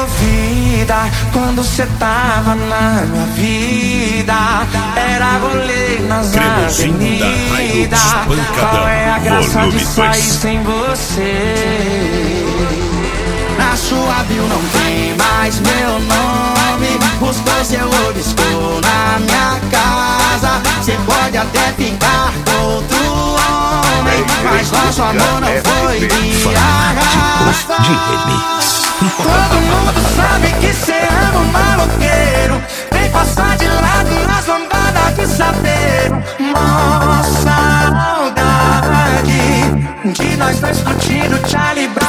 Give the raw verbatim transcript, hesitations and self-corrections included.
envolvida quando cê tava na minha vida. Era rolê nas Cremosinho da avenidas. Hilux Qual é a graça Volume de sair dois. sem você? Na sua bio não tem mais meu nome. Os dois eu obscuro na minha casa. Cê pode até ficar com outro homem, mas nosso amor não foi de arrasta. De remix. Todo mundo sabe que cê ama um maloqueiro. Vem passar de lado nas lambadas de sapeiro. Mó saudade de nós dois curtindo Charlie Brown.